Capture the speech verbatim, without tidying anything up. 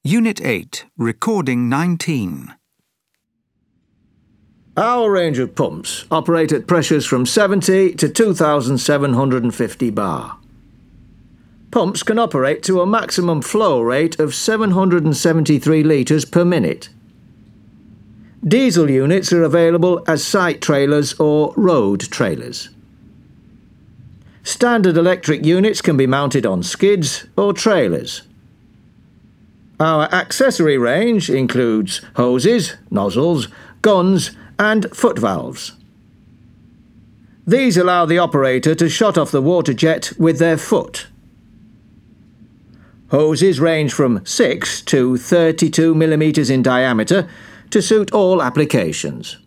Unit eight, Recording nineteen. Our range of pumps operate at pressures from seventy to two thousand seven hundred fifty bar. Pumps can operate to a maximum flow rate of seven hundred seventy-three litres per minute. Diesel units are available as site trailers or road trailers. Standard electric units can be mounted on skids or trailers. Our accessory range includes hoses, nozzles, guns and foot valves. These allow the operator to shut off the water jet with their foot. Hoses range from six to thirty-two millimetres in diameter to suit all applications.